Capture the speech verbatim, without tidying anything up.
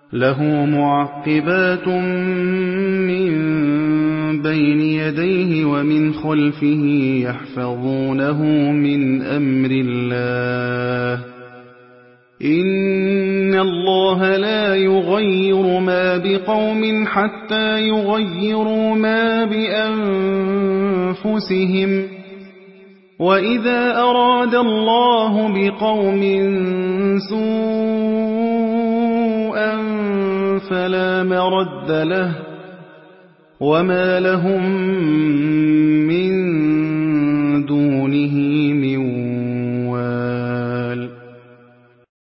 لَهُ مُعَقِّبَاتٌ مِّن بَيْنِ يَدَيْهِ وَمِنْ خَلْفِهِ يَحْفَظُونَهُ مِنْ أَمْرِ اللَّهِ ۗ إِنَّ اللَّهَ لَا يُغَيِّرُ مَا بِقَوْمٍ حَتَّىٰ يُغَيِّرُوا مَا بِأَنفُسِهِمْ ۗ وَإِذَا أَرَادَ اللَّهُ بِقَوْمٍ سُوءًا فَلَا مَرَدَّ لَهُ ۚ وَمَا لَهُم مِّن